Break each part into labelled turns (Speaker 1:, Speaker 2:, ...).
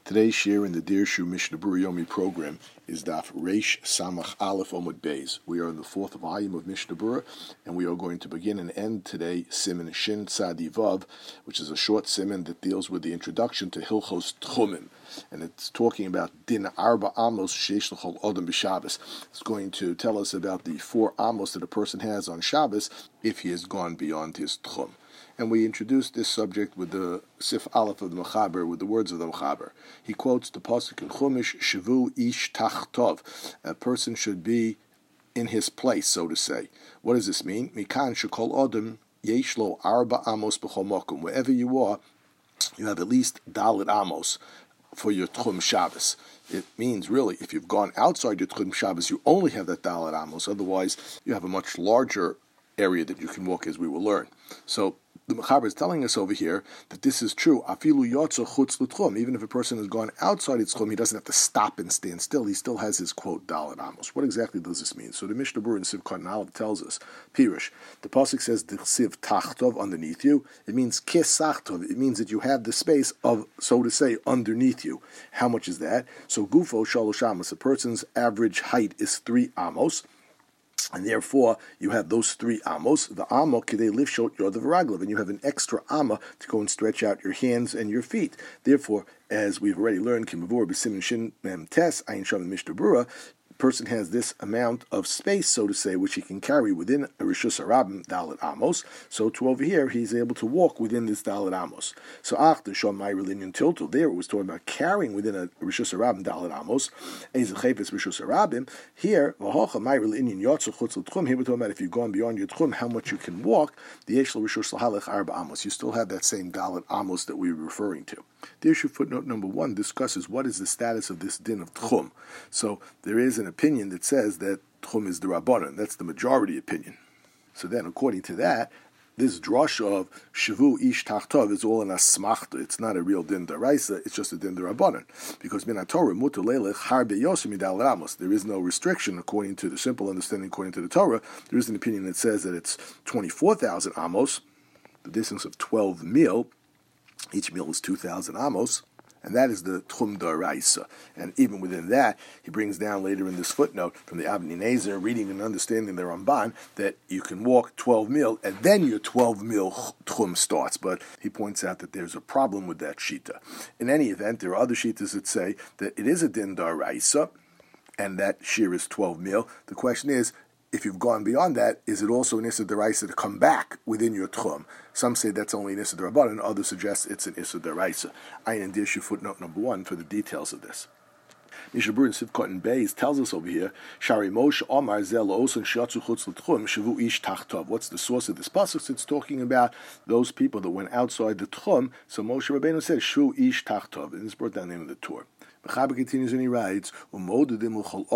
Speaker 1: Today's share in the Dirshu Mishnah Berurah Yomi program is Daf Reish Samach Aleph Omud Beis. We are in the fourth volume of Mishnah Berurah, and we are going to begin and end today Siman Shin Tzadi Vav, which is a short siman that deals with the introduction to Hilchos Tchumim, and it's talking about Din Arba Amos Sheish L'Chol Odom B'Shabbos. It's going to tell us about the 4 Amos that a person has on Shabbos if he has gone beyond his Tchum. And we introduced this subject with the Sif Aleph of the Mechaber, with the words of the Mechaber. He quotes the pasuk in Chumash, Shavu ish tachtov. A person should be in his place, so to say. What does this mean? Mikan shekol odem yeshlo arba amos b'chol mokum. Wherever you are, you have at least dalet amos for your Tchum Shabbos. It means, really, if you've gone outside your Tchum Shabbos, you only have that dalet amos. Otherwise, you have a much larger area that you can walk, as we will learn. So, the Mechaber is telling us over here that this is true. Afilu yotzo chutz l'tchum. Even if a person has gone outside its tchum, he doesn't have to stop and stand still. He still has his, quote, dalet amos. What exactly does this mean? So the Mishnah Berurah in Siv Katan Aleph tells us, Pirush, the pasuk says, Siv tachtov, underneath you. It means kesachtov. It means that you have the space of, so to say, underneath you. How much is that? So gufo shalosh amos. A person's average height is 3 amos. And therefore, you have those 3 amos. The amo kidei lifshot yod v'raglav, and you have an extra amma to go and stretch out your hands and your feet. Therefore, as we've already learned, kimavur b'simin shin mem tes ayin shav Mishnah Berurah, person has this amount of space, so to say, which he can carry within a Rishus Harabim Dalet Amos. So to over here, he's able to walk within this Dalet Amos. So Ach the Shom Ma'irelinian Tiltul, there it was talking about carrying within a Rishus Harabim Dalet Amos. Ezechepes Rishus Harabim. Here, Vahocha Ma'irelinian Yotzu Chutz L'Tchum. Here we're talking about if you've gone beyond your Tchum, how much you can walk. The Yeshlo Rishus L'Halech Arba Amos. You still have that same Dalet Amos that we were referring to. The issue footnote number 1 discusses what is the status of this din of Tchum. So there is an opinion that says that Tchum is the Rabbanan. That's the majority opinion. So then, according to that, this drush of Shavu ish tachtov is all an asmachta. It's not a real din daraisa, it's just a din darabanan. Because min haTorah mutar leilech harbe yosim midal ramos. There is no restriction, according to the simple understanding, according to the Torah. There is an opinion that says that it's 24,000 amos, the distance of 12 mil. Each meal is 2,000 amos, and that is the Tchum D'Oraisa. And even within that, he brings down later in this footnote from the Avnei Nezer, reading and understanding the Ramban, that you can walk 12 mil, and then your 12 mil Tchum starts. But he points out that there's a problem with that shita. In any event, there are other shitas that say that it is a Din D'Oraisa, and that shear is 12 mil. The question is, if you've gone beyond that, is it also an Issa D'Oraisa to come back within your Tchum? Some say that's only an Issa D'Rabbanan, and others suggest it's an Issa D'Oraisa. Ayin Dirshu footnote number 1 for the details of this. Mishnah Berurah in Siv Katan Beis tells us over here, Shari Moshe Omar Zel Osun Shatzu Chutz L'Tchum Shavu Ish Tachtov. What's the source of this pasuk? It's talking about those people that went outside the Tchum. So Moshe Rabbeinu said, Shu Ish Tachtov, and this brought down the name of the Torah. Mechaber continues and he writes, You measure these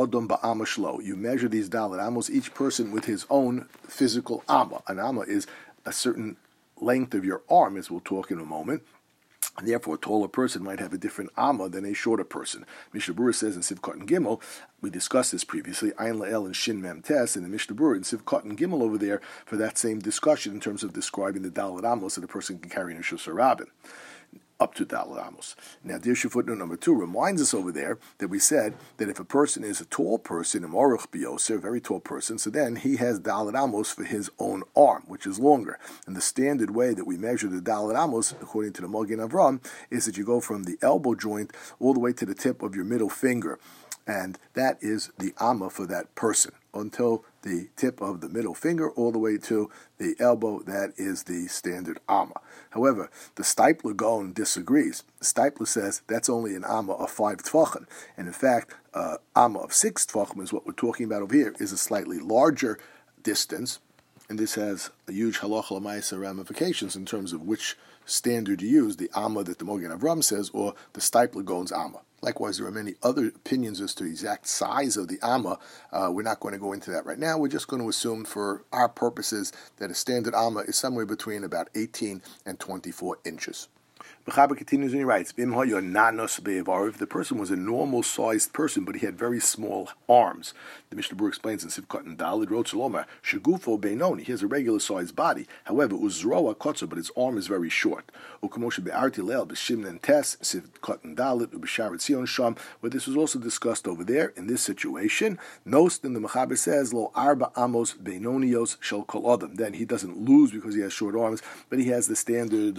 Speaker 1: dalet amos, each person with his own physical amma. An amma is a certain length of your arm, as we'll talk in a moment. And therefore, a taller person might have a different amma than a shorter person. Mishnah Berurah says in Siv Katan Gimel, we discussed this previously, Ayin La'el and Shin Mem Tes, and the Mishnah Berurah in Siv Katan Gimel over there for that same discussion in terms of describing the dalet amos that a person can carry in a Rishus Harabim. Up to dalet amos. Now, Dirshu footnote number 2 reminds us over there that we said that if a person is a tall person, a Moruch Bioser, a very tall person, so then he has dalet amos for his own arm, which is longer. And the standard way that we measure the dalet amos, according to the Magen Avram, is that you go from the elbow joint all the way to the tip of your middle finger. And that is the amma for that person. Until the tip of the middle finger all the way to the elbow, that is the standard amma. However, the Steipler Gaon disagrees. The Steipler says that's only an amma of 5 tvachim. And in fact, amma of 6 tvachim is what we're talking about over here, is a slightly larger distance. And this has a huge halacha l'maisa ramifications in terms of which standard you use, the amma that the Magen Avram says, or the Steipler Gaon's amma. Likewise, there are many other opinions as to the exact size of the amma. We're not going to go into that right now. We're just going to assume for our purposes that a standard amma is somewhere between about 18 and 24 inches. Mechaber continues and he writes, if the person was a normal-sized person, but he had very small arms. The Mishnah Berurah explains in Sivkot and Dalid, Rotzelomar, Shegufo Beinoni, he has a regular-sized body. However, Uzroa Kotzer, but his arm is very short. Ukamoshe Be'arti Leil, B'Shimna and Tes, Sivkot and Dalid, Ubisharet Sion Sham, where this was also discussed over there, in this situation. Nost, in the Mechaber says, Lo Arba Amos Beinonios Shel Kol Adam. Then he doesn't lose because he has short arms, but he has the standard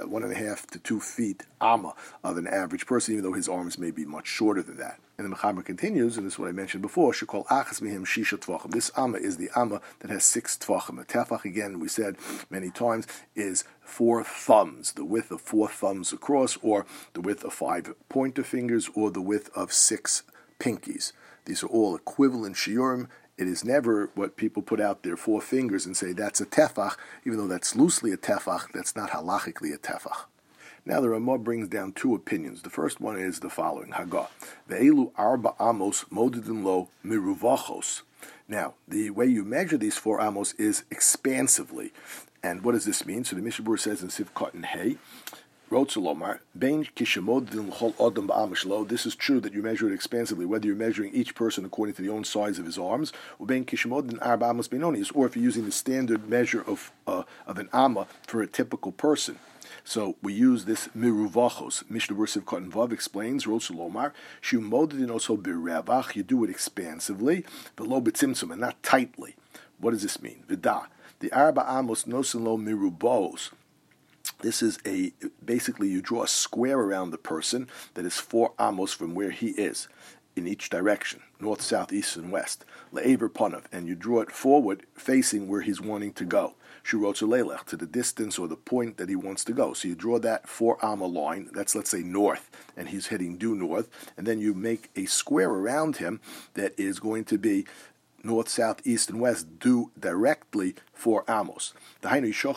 Speaker 1: 1.5 to 2 feet amma of an average person, even though his arms may be much shorter than that. And the Mechaber continues, and this is what I mentioned before, Shekol Achas Mihim Shisha Tvachim. This amma is the amma that has 6 tvachim. A tefach, again, we said many times, is 4 thumbs, the width of 4 thumbs across, or the width of 5 pointer fingers, or the width of 6 pinkies. These are all equivalent shiurim. It is never what people put out their 4 fingers and say that's a tefach, even though that's loosely a tefach, that's not halachically a tefach. Now the Ramah brings down 2 opinions. The first one is the following, Hagah. Ve'elu arba amos modidin lo miruvachos. Now, the way you measure these 4 amos is expansively. And what does this mean? So the Mishnah Berurah says in Sivkot and Hay, Rotzelomar, Bein Kishemodin Chol Adam Ba'amishlo. This is true that you measure it expansively, whether you're measuring each person according to the own size of his arms, or Bein Kishemodin Arba Amos Beinonis, or if you're using the standard measure of an amma for a typical person. So we use this miruvachos. Mishnah Berurah Sivkot and Vav explains, Rotzelomar, Shu Modin also birevach, you do it expansively, but lo b'tzimtzum, and not tightly. What does this mean? Vida. The Arba Amos nosin lo mirubos. This is basically you draw a square around the person that is 4 amos from where he is, in each direction, north, south, east, and west. Le'ever panav, and you draw it forward, facing where he's wanting to go. Shurotzer leilech, to the distance or the point that he wants to go. So you draw that 4 amma line, that's let's say north, and he's heading due north, and then you make a square around him that is going to be north, south, east, and west, due directly 4 amos. But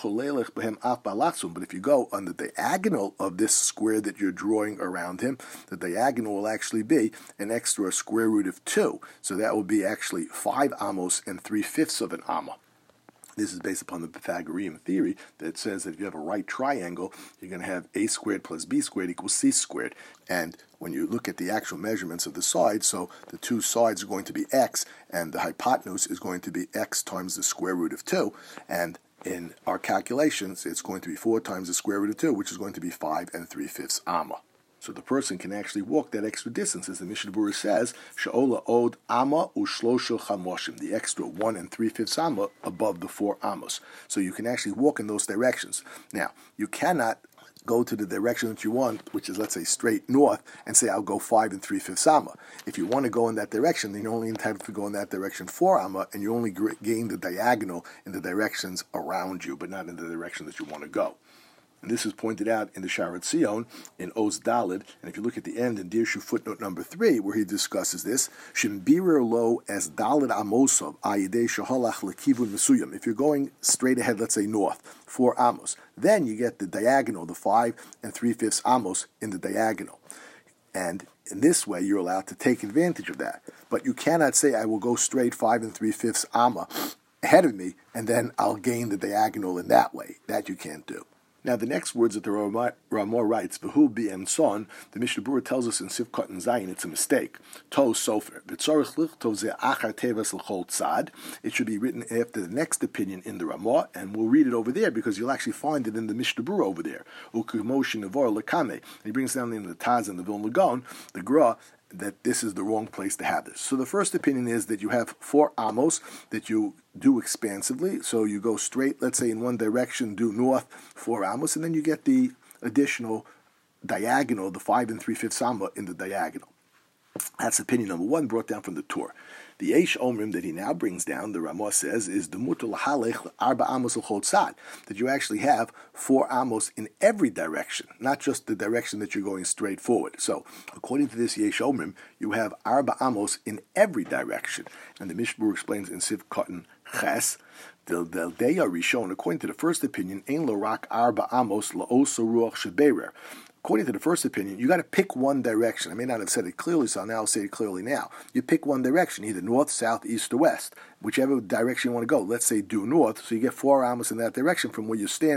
Speaker 1: if you go on the diagonal of this square that you're drawing around him, the diagonal will actually be an extra square root of 2. So that will be actually 5 amos and 3/5 of an amma. This is based upon the Pythagorean theory that says that if you have a right triangle, you're going to have a squared plus b squared equals c squared. And when you look at the actual measurements of the sides, so the 2 sides are going to be x, and the hypotenuse is going to be x times the square root of 2. And in our calculations, it's going to be 4 times the square root of 2, which is going to be 5 3/5 amma. So the person can actually walk that extra distance, as the Mishnah Berurah says, Sha'ola od amma ushlosha chamoshim, the extra 1 3/5 amma above the 4 amos. So you can actually walk in those directions. Now, you cannot go to the direction that you want, which is, let's say, straight north, and say, I'll go 5 3/5 amma. If you want to go in that direction, then you're only entitled to go in that direction 4 amma, and you only gain the diagonal in the directions around you, but not in the direction that you want to go. And this is pointed out in the Sharet Sion in Oz Dalid. And if you look at the end in Dirshu footnote number 3, where he discusses this, Shimbirer lo as Dalid Amosov Ayidei Shaholach Lekivun Mesuyam. If you're going straight ahead, let's say north, 4 amos, then you get the diagonal, the 5 3/5 amos in the diagonal. And in this way, you're allowed to take advantage of that. But you cannot say, I will go straight 5 3/5 amma ahead of me, and then I'll gain the diagonal in that way. That you can't do. Now, the next words that the Ramah writes, V'hu bi son, the Mishnah Berurah tells us in Sivkot and Zayin, it's a mistake. To sofer. V'tzorich lichtov ze achar tevas l'chol tzad. It should be written after the next opinion in the Ramah, and we'll read it over there because you'll actually find it in the Mishnah Berurah over there. U'kemoshin nevar l'kame. And he brings down in the Taz and the Vilna Gaon, the Gra, that this is the wrong place to have this. So the first opinion is that you have 4 amos that you do expansively. So you go straight, let's say in one direction, due north 4 amos, and then you get the additional diagonal, the 5 3/5 amma in the diagonal. That's opinion number 1, brought down from the Torah. The Eish Omrim that he now brings down, the Ramah says, is the mutal halech arba amos l'chol tzad, that you actually have 4 amos in every direction, not just the direction that you're going straight forward. So, according to this Eish Omrim, you have arba amos in every direction. And the Mishnah Berurah explains in Sivkot Ches, the Deya Rishon, according to the first opinion, ein lo rak arba amos la'osa ruach sheberer. According to the first opinion, you got to pick one direction. I may not have said it clearly, so now I'll say it clearly now. You pick one direction, either north, south, east, or west, whichever direction you want to go. Let's say due north, so you get 4 amos in that direction from where you're standing.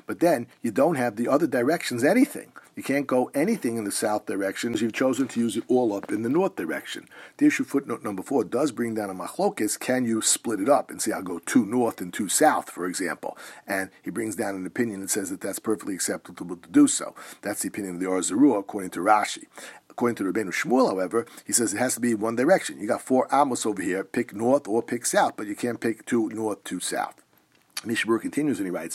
Speaker 1: But then you don't have the other directions anything. You can't go anything in the south direction, as you've chosen to use it all up in the north direction. The issue footnote number 4 does bring down a machlokes. Can you split it up and say, I'll go 2 north and 2 south, for example? And he brings down an opinion that says that that's perfectly acceptable to do so. That's the opinion of the Or Zarua, according to Rashi. According to Rabbeinu Shmuel, however, he says it has to be one direction. You got 4 amos over here, pick north or pick south, but you can't pick 2 north, 2 south. Mishnah Berurah continues and he writes,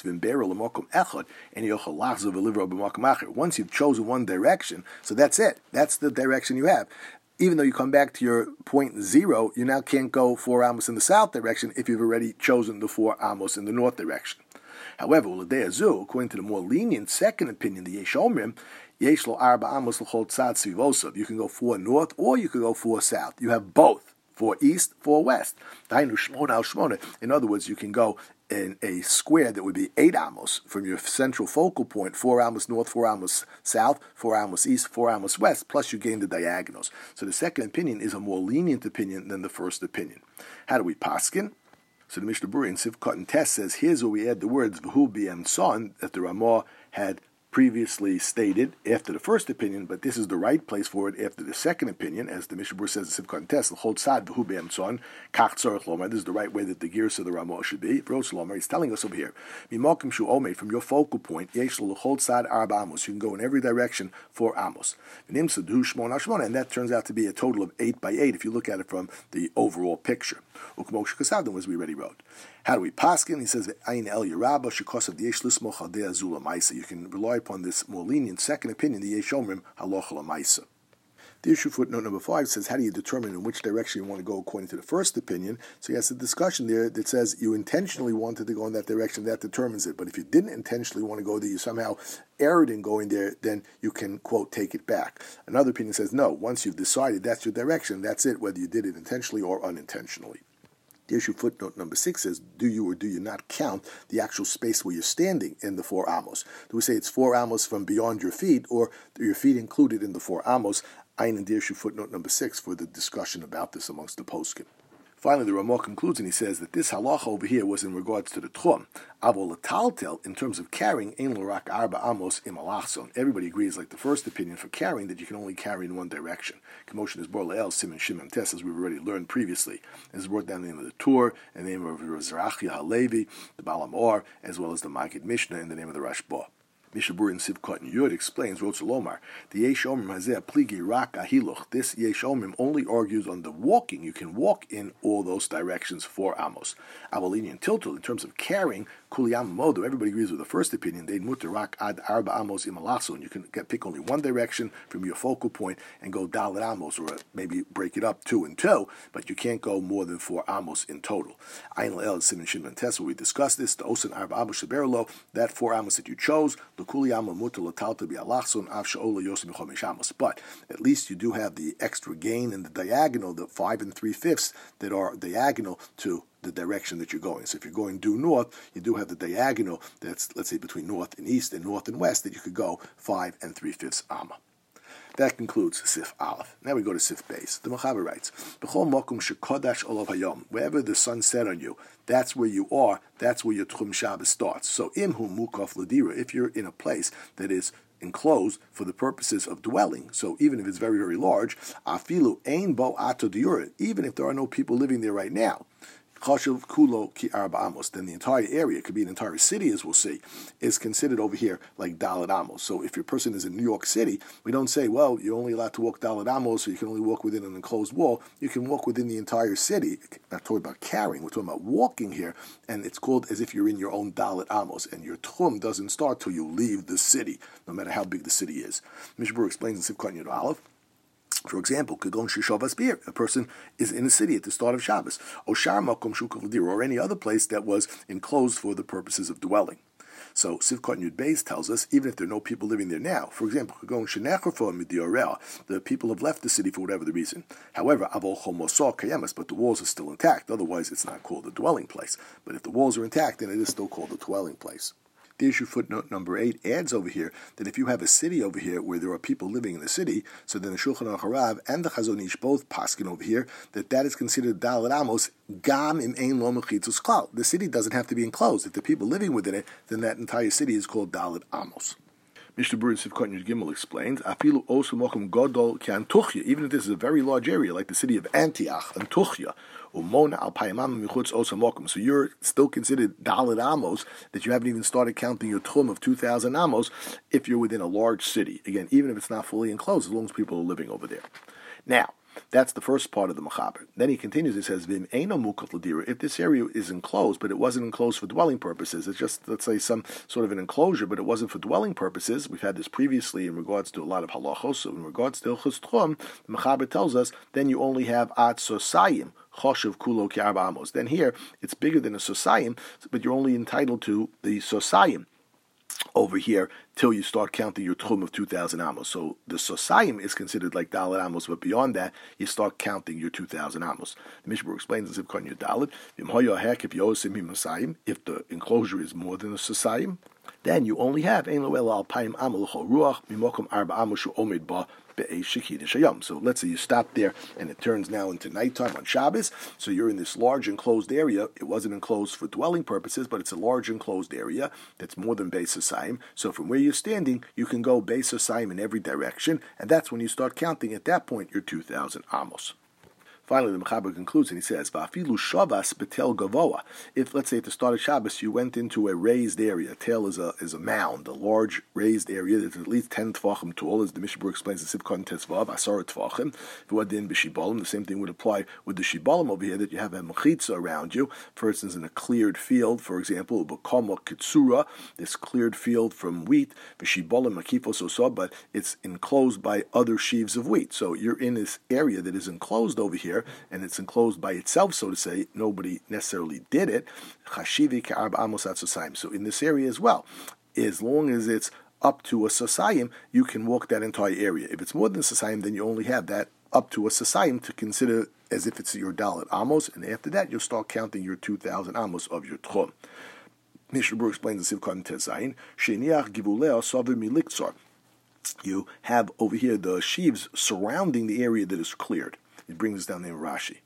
Speaker 1: once you've chosen one direction, so that's it. That's the direction you have. Even though you come back to your point 0, you now can't go 4 amos in the south direction if you've already chosen the 4 amos in the north direction. However, according to the more lenient second opinion, the Yesh Omrim, Yesh lo arba amos l'chol tzad svivosav. You can go 4 north or you can go 4 south. You have both. 4 east, 4 west. In other words, you can go in a square that would be 8 amos from your central focal point, 4 amos north, 4 amos south, 4 amos east, 4 amos west, plus you gain the diagonals. So the second opinion is a more lenient opinion than the first opinion. How do we paskin? So the Mishnah Berurah in Sivkot and Tess says, here's where we add the words v'hu b'em son that the Ramah had previously stated after the first opinion, but this is the right place for it after the second opinion, as the Mishnah Berurah says in Sivkot and Tess, l'chol tzad v'hu b'em son, kach tzorech lomar. This is the right way that the gears of the Ramah should be. V'ros lomar, he's telling us over here, mimakim shu omei, from your focal point, yesh l'chol tzad arba amos. You can go in every direction 4 amos. V'nimsa d'hu shmona shmona, and that turns out to be a total of 8 by 8 if you look at it from the overall picture. Ukmok shekasavdim, as we already wrote. How do we paskin? He says, Ayin el yerabba shekos of the yesh lismoch hadeh azula ma'isa. You can rely upon this more lenient second opinion, the yesh omrim haloch la'ma'isa. The issue footnote number 5 says, how do you determine in which direction you want to go according to the first opinion? So he has a discussion there that says you intentionally wanted to go in that direction, that determines it. But if you didn't intentionally want to go there, you somehow erred in going there, then you can, quote, take it back. Another opinion says, no, once you've decided that's your direction, that's it, whether you did it intentionally or unintentionally. The issue footnote number 6 says, do you or do you not count the actual space where you're standing in the 4 amos? Do we say it's 4 amos from beyond your feet, or are your feet included in the 4 amos? Ayin and the issue footnote number 6 for the discussion about this amongst the poskim. Finally, the Ramah concludes and he says that this halacha over here was in regards to the tchum. Avol l'taltel, in terms of carrying, ein l'rak arba amos im alachson. Everybody agrees, like the first opinion, for carrying, that you can only carry in one direction. Commotion is bor le'el, siman shimon tes, as we've already learned previously. This is brought down the name of the Tur, and the name of Zerachia Halevi, the Baal HaMaor, as well as the Maggid Mishnah, and the name of the Rashba. Mishnah Berurah in Sivkot and Yud explains, Rotzalomar, the Yesh Omrim hazeh pligi rak ahiluch. This Yesh Omrim only argues on the walking. You can walk in all those directions 4 amos. Avalini and Tiltul, in terms of carrying, kuliyam modo, everybody agrees with the first opinion, they muter rak ad arba amos imalason. You can pick only one direction from your focal point and go dalet amos, or maybe break it up 2 and 2, but you can't go more than 4 amos in total. Ayin le'el siman shimon tessa, we discussed this, the osan arba amos sheberlo, that 4 amos that you chose, but at least you do have the extra gain in the diagonal, the 5 3/5 that are diagonal to the direction that you're going. So if you're going due north, you do have the diagonal that's, let's say, between north and east and north and west, that you could go 5 3/5 amma. That concludes Sif Aleph. Now we go to Sif Beis. The Mechaber writes, B'chol mokum shekodash olav hayom. Wherever the sun set on you, that's where you are. That's where your Tchum Shabbos starts. So imhu mukaf ladira. If you're in a place that is enclosed for the purposes of dwelling, so even if it's very, very large, afilu ein bo ato diura. Even if there are no people living there right now, Chashuv kulo ki arba amos, then the entire area, could be an entire city, as we'll see, is considered over here like dalet amos. So if your person is in New York City, we don't say, well, you're only allowed to walk dalet amos, so you can only walk within an enclosed wall. You can walk within the entire city. Not talking about carrying, we're talking about walking here, and it's called as if you're in your own dalet amos, and your tchum doesn't start till you leave the city, no matter how big the city is. Mishnah Berurah explains in Sivkot Yud Aleph. For example, Kagon Shishavas Bir, a person is in a city at the start of Shabbos, or any other place that was enclosed for the purposes of dwelling. So Sivkot Yud Beis tells us, even if there are no people living there now, for example, the people have left the city for whatever the reason. However, but the walls are still intact. Otherwise, it's not called a dwelling place. But if the walls are intact, then it is still called a dwelling place. The issue footnote number 8 adds over here that if you have a city over here where there are people living in the city, so then the Shulchan Aruch Harav and the Chazon Ish both paskin over here that is considered Dalet Amos gam im ein lo mechitzos klal. The city doesn't have to be enclosed. If the people living within it, then that entire city is called Dalet Amos. Mishnah Berurah Sivkot Yud Gimel explains, Afilu osu mokum godol ki Antuchya, even if this is a very large area like the city of Antioch, Antuchya, umona al payamam michutz osu mokum. So you're still considered Dalet Amos, that you haven't even started counting your tchum of 2,000 amos if you're within a large city. Again, even if it's not fully enclosed, as long as people are living over there. Now, that's the first part of the Mechaber. Then he continues, he says, Vim eino mukot l'dira. If this area is enclosed, but it wasn't enclosed for dwelling purposes, it's just, let's say, some sort of an enclosure, but it wasn't for dwelling purposes. We've had this previously in regards to a lot of halachos. So in regards to Hilchos Tchum, the Mechaber tells us, then you only have at sosayim, choshev kulo ki arba amos. Then here, it's bigger than a sosayim, but you're only entitled to the sosayim over here till you start counting your tchum of 2,000 amos. So the sosayim is considered like Dalet Amos, but beyond that, you start counting your 2,000 amos. The Mishnah explains in Sivkot Yud Dalet, if the enclosure is more than a sosayim, then you only have ein lo ela alpayim amal l'chol ruach mimokum arba amos shu omed ba. So let's say you stop there and it turns now into nighttime on Shabbos. So you're in this large enclosed area. It wasn't enclosed for dwelling purposes, but it's a large enclosed area that's more than Beis Hasayim. So from where you're standing, you can go Beis Hasayim in every direction, and that's when you start counting. At that point, your 2,000 amos. Finally, the Mechaber concludes and he says, "Va'afilu shavas betel gavoa." If, let's say, at the start of Shabbos, you went into a raised area. Tel is a mound, a large raised area that's at least 10 tvachim tall, as the Mishnah Berurah explains in Sivkot Tesvav, asara tvachim. If you went in b'shibalim, the same thing would apply with the shibalim over here, that you have a mechitza around you. For instance, in a cleared field, for example, b'kama kitsura, this cleared field from wheat, b'shibalim makifos osa, but it's enclosed by other sheaves of wheat. So you're in this area that is enclosed over here, and it's enclosed by itself, so to say. Nobody necessarily did it. So in this area as well, as long as it's up to a sosayim, you can walk that entire area. If it's more than a sosayim, then you only have that up to a sosayim to consider as if it's your Dalet Amos, and after that you'll start counting your 2,000 amos of your tchum. Mishnah Berurah explains in Sivkot Tezayin, Sheniach givuleo sover miliktzor. You have over here the sheaves surrounding the area that is cleared. It brings us down there in Rashi.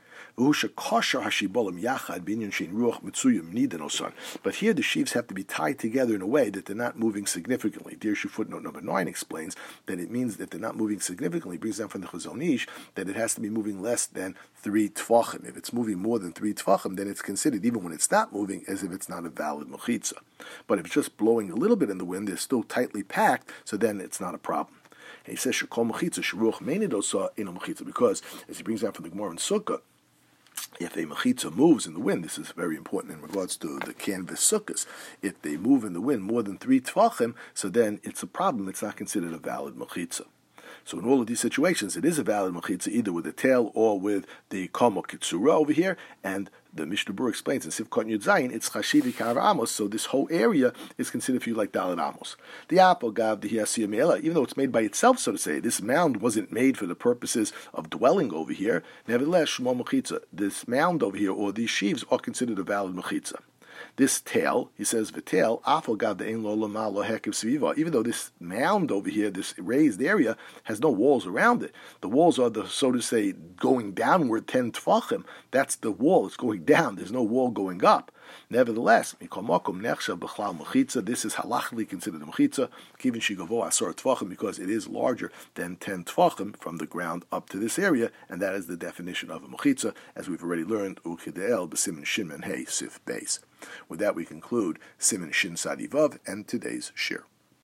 Speaker 1: But here the sheaves have to be tied together in a way that they're not moving significantly. Dirshu footnote number 9 explains that it means that they're not moving significantly. It brings down from the Chazon Ish that it has to be moving less than 3 tvachim. If it's moving more than 3 tvachim, then it's considered, even when it's not moving, as if it's not a valid mechitza. But if it's just blowing a little bit in the wind, they're still tightly packed, so then it's not a problem. And he says, "Shekol mechitza sheruach meinidosa ino mechitza," because, as he brings out from the Gemara in Sukkah, if a mechitza moves in the wind, this is very important in regards to the canvas sukkahs. If they move in the wind more than 3 tvachim, so then it's a problem. It's not considered a valid mechitza. So in all of these situations, it is a valid mechitza, either with the tail or with the kama kitsura over here. And the Mishnah Berurah explains in Sivkot Yud Zayin, it's chashivi kar amos, so this whole area is considered for you like Dalet Amos. The apple gav the hiasiyah me'ela, even though it's made by itself, so to say, this mound wasn't made for the purposes of dwelling over here. Nevertheless, shmo mechitza, this mound over here, or these sheaves, are considered a valid mechitza. This tail, he says, v'tail, afal gav de'ein lo lama lo hekev sviva. Even though this mound over here, this raised area, has no walls around it. The walls are, the, so to say, going downward 10 tvachim. That's the wall. It's going down. There's no wall going up. Nevertheless, mikol makom nechshav b'chlal mechitza. This is halachically considered a mechitza, kivin shigavo asar tvachim, because it is larger than 10 tvachim from the ground up to this area, and that is the definition of a mechitza, as we've already learned, ukideel b'simin shin and hey sif beis. With that, we conclude Siman Shin Sadi Vav and today's shir.